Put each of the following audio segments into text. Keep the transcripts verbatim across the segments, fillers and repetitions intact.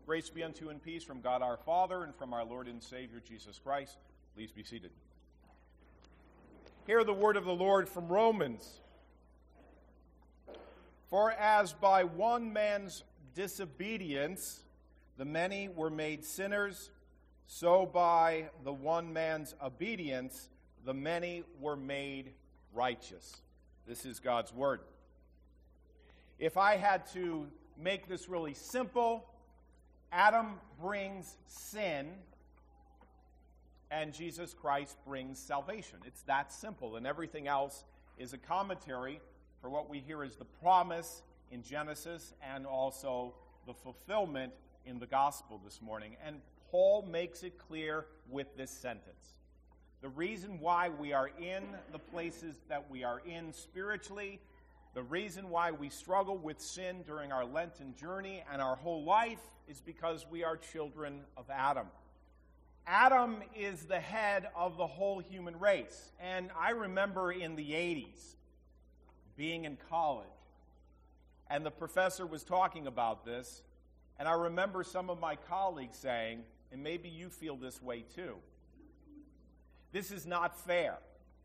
Grace be unto you and peace from God our Father and from our Lord and Savior Jesus Christ. Please be seated. Hear the word of the Lord from Romans. For as by one man's disobedience the many were made sinners, so by the one man's obedience the many were made righteous. This is God's word. If I had to make this really simple, Adam brings sin, and Jesus Christ brings salvation. It's that simple, and everything else is a commentary for what we hear as the promise in Genesis and also the fulfillment in the gospel this morning. And Paul makes it clear with this sentence. The reason why we are in the places that we are in spiritually, the reason why we struggle with sin during our Lenten journey and our whole life is because we are children of Adam. Adam is the head of the whole human race. And I remember in the eighties being in college, and the professor was talking about this, and I remember some of my colleagues saying, and maybe you feel this way too, this is not fair.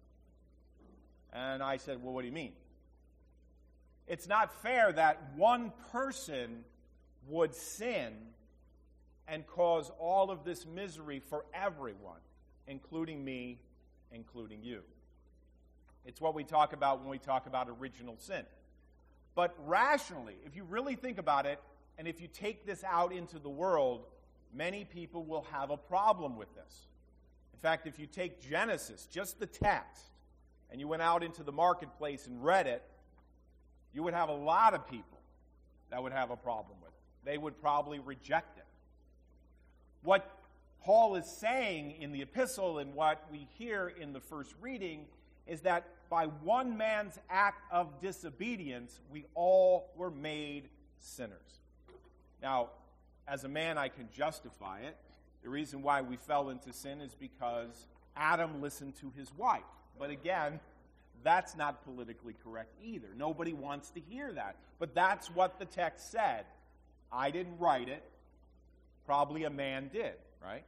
And I said, well, what do you mean? It's not fair that one person would sin and cause all of this misery for everyone, including me, including you. It's what we talk about when we talk about original sin. But rationally, if you really think about it, and if you take this out into the world, many people will have a problem with this. In fact, if you take Genesis, just the text, and you went out into the marketplace and read it, you would have a lot of people that would have a problem with it. They would probably reject it. What Paul is saying in the epistle and what we hear in the first reading is that by one man's act of disobedience, we all were made sinners. Now, as a man, I can justify it. The reason why we fell into sin is because Adam listened to his wife. But again, that's not politically correct either. Nobody wants to hear that. But that's what the text said. I didn't write it. Probably a man did, right?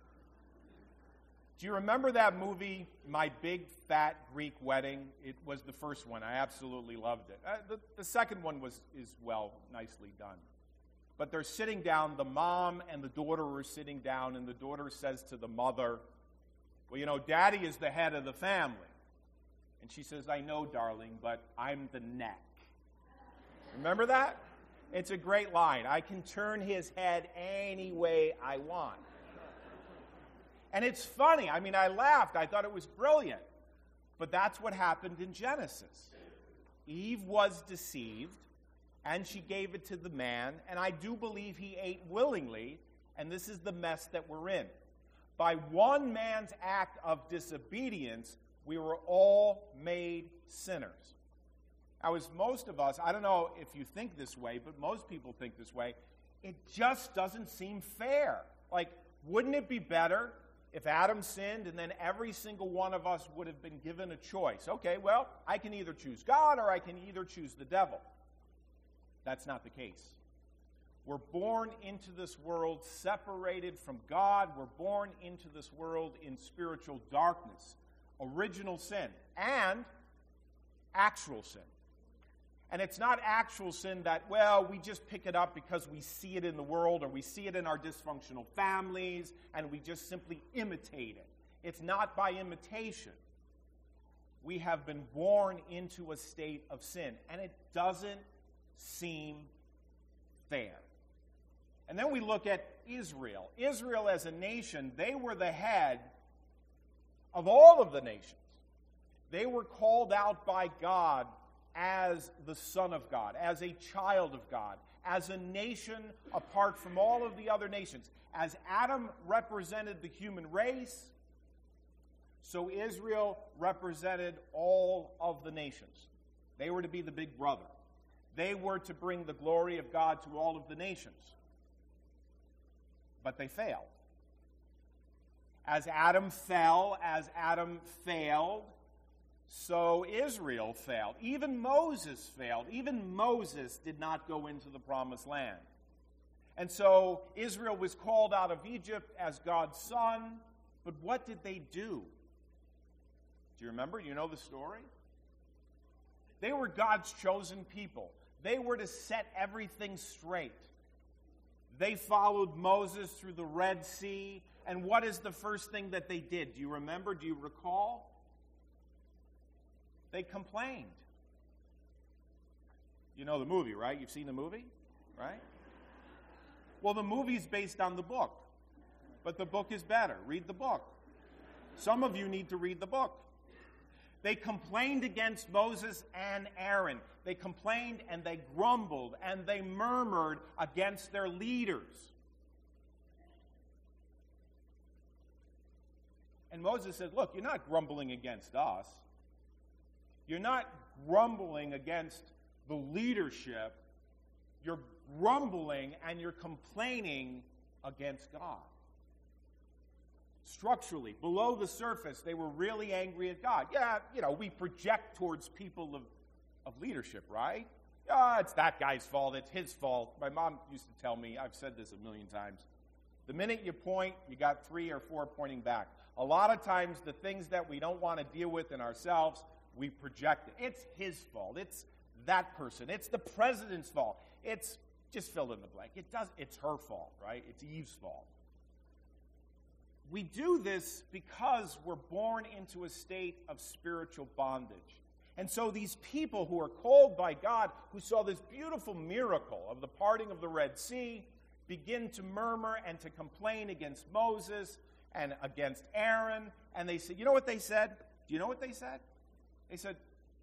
Do you remember that movie, My Big Fat Greek Wedding? It was the first one. I absolutely loved it. Uh, the, the second one was is, well, nicely done. But they're sitting down, the mom and the daughter are sitting down, and the daughter says to the mother, well, you know, Daddy is the head of the family. And she says, I know, darling, but I'm the neck. Remember that? It's a great line. I can turn his head any way I want. And it's funny. I mean, I laughed. I thought it was brilliant. But that's what happened in Genesis. Eve was deceived, and she gave it to the man, and I do believe he ate willingly, and this is the mess that we're in. By one man's act of disobedience, we were all made sinners. Now, as most of us, I don't know if you think this way, but most people think this way, it just doesn't seem fair. Like, wouldn't it be better if Adam sinned and then every single one of us would have been given a choice? Okay, well, I can either choose God or I can either choose the devil. That's not the case. We're born into this world separated from God. We're born into this world in spiritual darkness. Original sin and actual sin. And it's not actual sin that, well, we just pick it up because we see it in the world or we see it in our dysfunctional families and we just simply imitate it. It's not by imitation. We have been born into a state of sin, and it doesn't seem fair. And then we look at Israel. Israel as a nation, they were the head of all of the nations. They were called out by God as the Son of God, as a child of God, as a nation apart from all of the other nations. As Adam represented the human race, so Israel represented all of the nations. They were to be the big brother. They were to bring the glory of God to all of the nations. But they failed. As Adam fell, as Adam failed, so Israel failed. Even Moses failed. Even Moses did not go into the promised land. And so Israel was called out of Egypt as God's son, but what did they do? Do you remember? You know the story? They were God's chosen people. They were to set everything straight. They followed Moses through the Red Sea, and what is the first thing that they did? Do you remember? Do you recall? They complained. You know the movie, right? You've seen the movie, right? Well, the movie's based on the book, but the book is better. Read the book. Some of you need to read the book. They complained against Moses and Aaron. They complained and they grumbled and they murmured against their leaders. And Moses said, look, you're not grumbling against us. You're not grumbling against the leadership. You're grumbling and you're complaining against God. Structurally, below the surface, they were really angry at God. Yeah, you know, we project towards people of, of leadership, right? Ah, oh, it's that guy's fault. It's his fault. My mom used to tell me, I've said this a million times, the minute you point, you got three or four pointing back. A lot of times, the things that we don't want to deal with in ourselves, we project it. It's his fault. It's that person. It's the president's fault. It's just fill in the blank. It does. It's her fault, right? It's Eve's fault. We do this because we're born into a state of spiritual bondage. And so these people who are called by God, who saw this beautiful miracle of the parting of the Red Sea, begin to murmur and to complain against Moses and against Aaron. And they said, you know what they said? Do you know what they said? They said,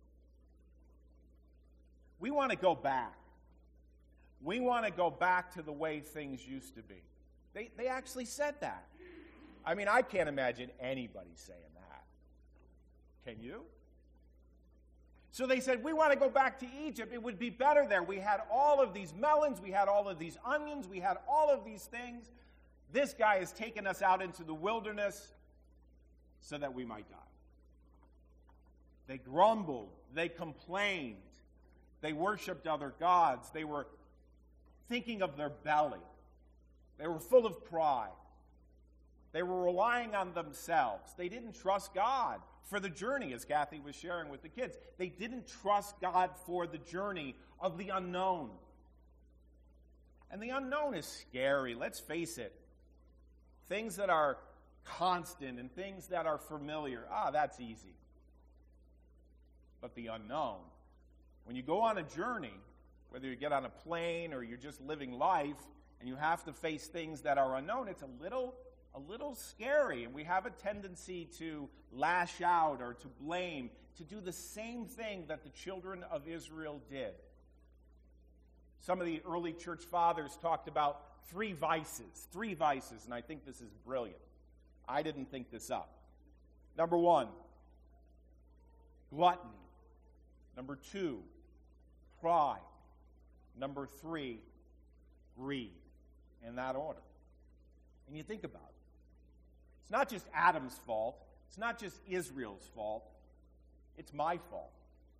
we want to go back. We want to go back to the way things used to be. They, they actually said that. I mean, I can't imagine anybody saying that. Can you? So they said, we want to go back to Egypt. It would be better there. We had all of these melons. We had all of these onions. We had all of these things. This guy has taken us out into the wilderness so that we might die. They grumbled. They complained. They worshiped other gods. They were thinking of their belly. They were full of pride. They were relying on themselves. They didn't trust God for the journey, as Kathy was sharing with the kids. They didn't trust God for the journey of the unknown. And the unknown is scary. Let's face it. Things that are constant and things that are familiar, ah, that's easy. But the unknown, when you go on a journey, whether you get on a plane or you're just living life, and you have to face things that are unknown, it's a little a little scary, and we have a tendency to lash out or to blame, to do the same thing that the children of Israel did. Some of the early church fathers talked about three vices, three vices, and I think this is brilliant. I didn't think this up. Number one, gluttony. Number two, pride. Number three, greed. In that order. And you think about it. It's not just Adam's fault. It's not just Israel's fault. It's my fault.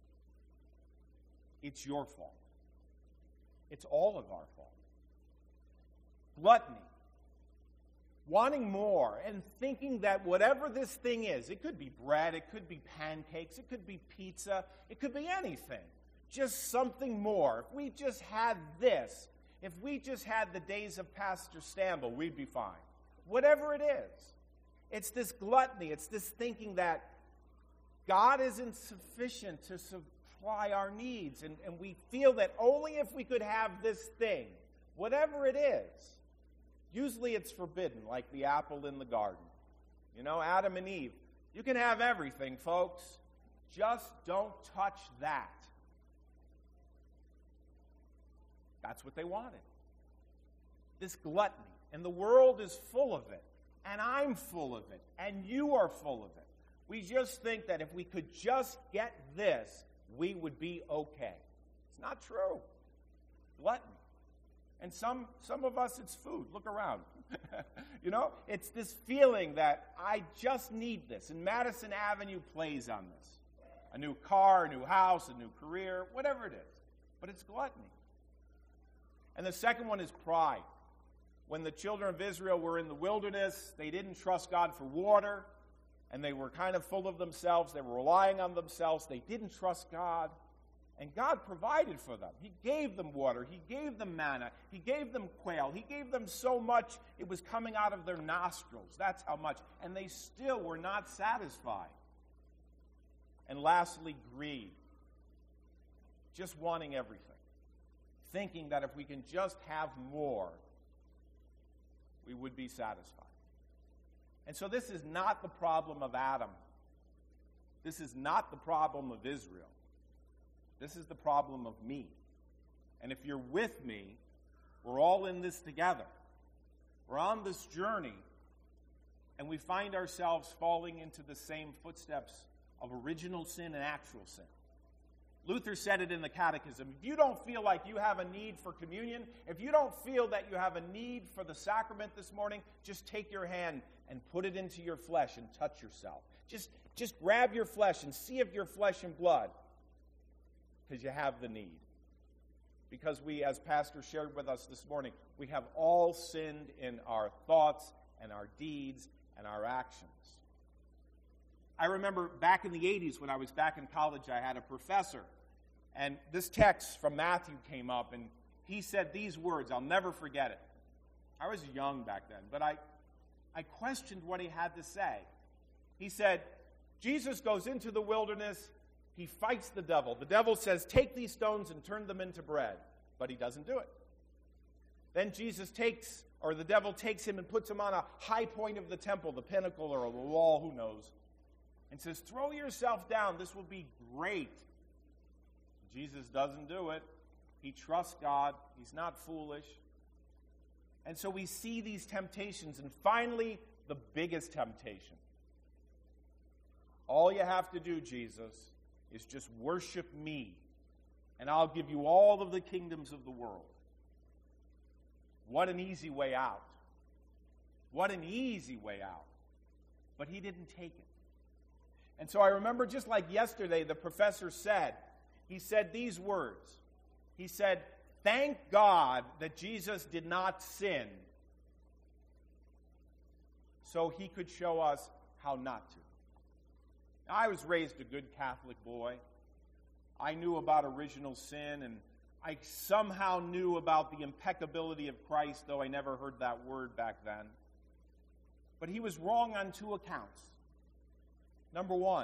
It's your fault. It's all of our fault. Gluttony. Wanting more and thinking that whatever this thing is, it could be bread, it could be pancakes, it could be pizza, it could be anything. Just something more. If we just had this, if we just had the days of Pastor Stamble, we'd be fine. Whatever it is. It's this gluttony. It's this thinking that God isn't sufficient to supply our needs. And, and we feel that only if we could have this thing, whatever it is. Usually it's forbidden, like the apple in the garden. You know, Adam and Eve. You can have everything, folks. Just don't touch that. That's what they wanted. This gluttony. And the world is full of it. And I'm full of it. And you are full of it. We just think that if we could just get this, we would be okay. It's not true. Gluttony. And some, some of us, it's food. Look around. You know, it's this feeling that I just need this. And Madison Avenue plays on this. A new car, a new house, a new career, whatever it is. But it's gluttony. And the second one is pride. When the children of Israel were in the wilderness, they didn't trust God for water, and they were kind of full of themselves. They were relying on themselves. They didn't trust God, and God provided for them. He gave them water. He gave them manna. He gave them quail. He gave them so much it was coming out of their nostrils. That's how much. And they still were not satisfied. And lastly, greed. Just wanting everything. Thinking that if we can just have more, we would be satisfied. And so this is not the problem of Adam. This is not the problem of Israel. This is the problem of me. And if you're with me, we're all in this together. We're on this journey, and we find ourselves falling into the same footsteps of original sin and actual sin. Luther said it in the Catechism. If you don't feel like you have a need for communion, if you don't feel that you have a need for the sacrament this morning, just take your hand and put it into your flesh and touch yourself. Just, just grab your flesh and see if you're flesh and blood, because you have the need. Because we, as Pastor shared with us this morning, we have all sinned in our thoughts and our deeds and our actions. I remember back in the eighties when I was back in college, I had a professor, and this text from Matthew came up, and he said these words. I'll never forget it. I was young back then, but I, I questioned what he had to say. He said, Jesus goes into the wilderness, he fights the devil. The devil says, take these stones and turn them into bread, but he doesn't do it. Then Jesus takes, or the devil takes him and puts him on a high point of the temple, the pinnacle or the wall, who knows, and says, throw yourself down, this will be great. Jesus doesn't do it. He trusts God. He's not foolish. And so we see these temptations, and finally, the biggest temptation. All you have to do, Jesus, is just worship me, and I'll give you all of the kingdoms of the world. What an easy way out. What an easy way out. But he didn't take it. And so I remember just like yesterday, the professor said, he said these words. He said, thank God that Jesus did not sin so he could show us how not to. Now, I was raised a good Catholic boy. I knew about original sin, and I somehow knew about the impeccability of Christ, though I never heard that word back then. But he was wrong on two accounts. Number one,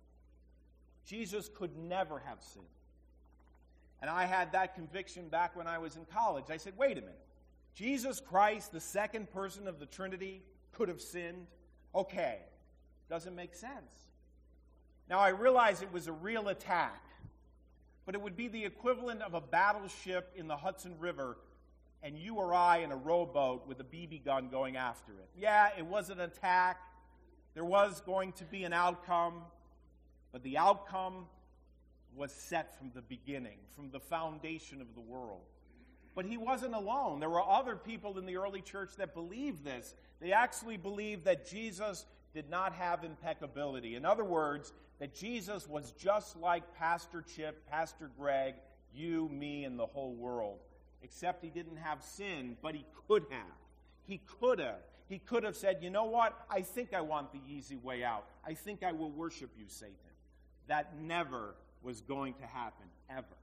Jesus could never have sinned. And I had that conviction back when I was in college. I said, wait a minute. Jesus Christ, the second person of the Trinity, could have sinned? Okay, doesn't make sense. Now, I realize it was a real attack, but it would be the equivalent of a battleship in the Hudson River and you or I in a rowboat with a B B gun going after it. Yeah, it was an attack. There was going to be an outcome, but the outcome was set from the beginning, from the foundation of the world. But he wasn't alone. There were other people in the early church that believed this. They actually believed that Jesus did not have impeccability. In other words, that Jesus was just like Pastor Chip, Pastor Greg, you, me, and the whole world. Except he didn't have sin, but he could have. He could have. He could have said, you know what? I think I want the easy way out. I think I will worship you, Satan. That never was going to happen, ever.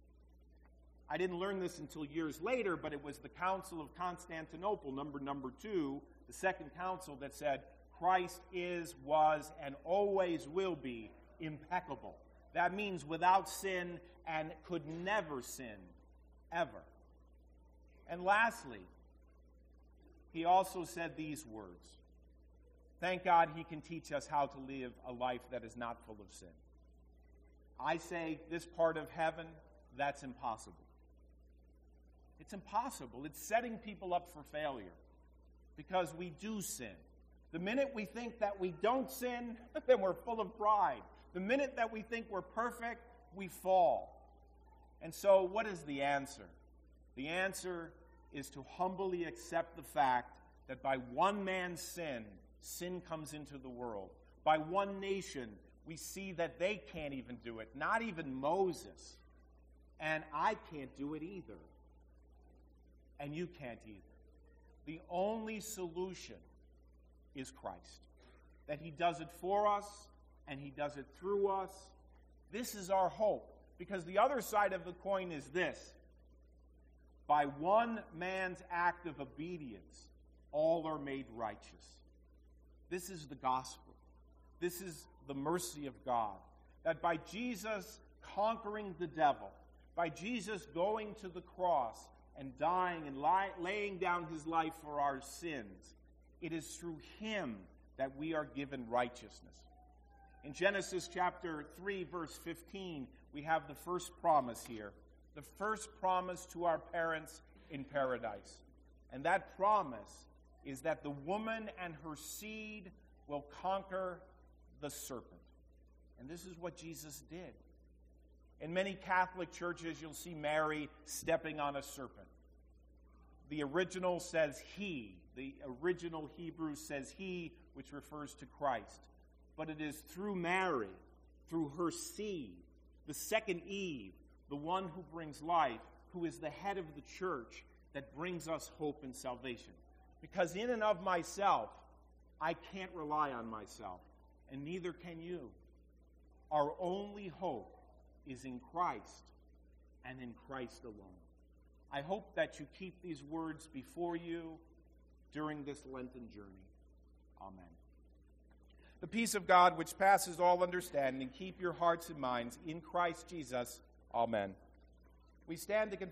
I didn't learn this until years later, but it was the Council of Constantinople, number number two, the second council, that said, Christ is, was, and always will be impeccable. That means without sin and could never sin, ever. And lastly, he also said these words. Thank God he can teach us how to live a life that is not full of sin. I say this part of heaven, that's impossible. It's impossible. It's setting people up for failure because we do sin. The minute we think that we don't sin, then we're full of pride. The minute that we think we're perfect, we fall. And so what is the answer? The answer is to humbly accept the fact that by one man's sin, sin comes into the world. By one nation, we see that they can't even do it, not even Moses. And I can't do it either. And you can't either. the only solution is Christ. That he does it for us, and he does it through us. This is our hope. Because the other side of the coin is this. By one man's act of obedience, all are made righteous. This is the gospel. This is the mercy of God. That by Jesus conquering the devil, by Jesus going to the cross and dying and lie, laying down his life for our sins, it is through him that we are given righteousness. In Genesis chapter three, verse fifteen, we have the first promise here. The first promise to our parents in paradise. And that promise is that the woman and her seed will conquer the serpent. And this is what Jesus did. In many Catholic churches, you'll see Mary stepping on a serpent. The original says he. The original Hebrew says he, which refers to Christ. But it is through Mary, through her seed, the second Eve, the one who brings life, who is the head of the church, that brings us hope and salvation. Because in and of myself, I can't rely on myself, and neither can you. Our only hope is in Christ, and in Christ alone. I hope that you keep these words before you during this Lenten journey. Amen. The peace of God, which passes all understanding, keep your hearts and minds in Christ Jesus. Amen. We stand to confess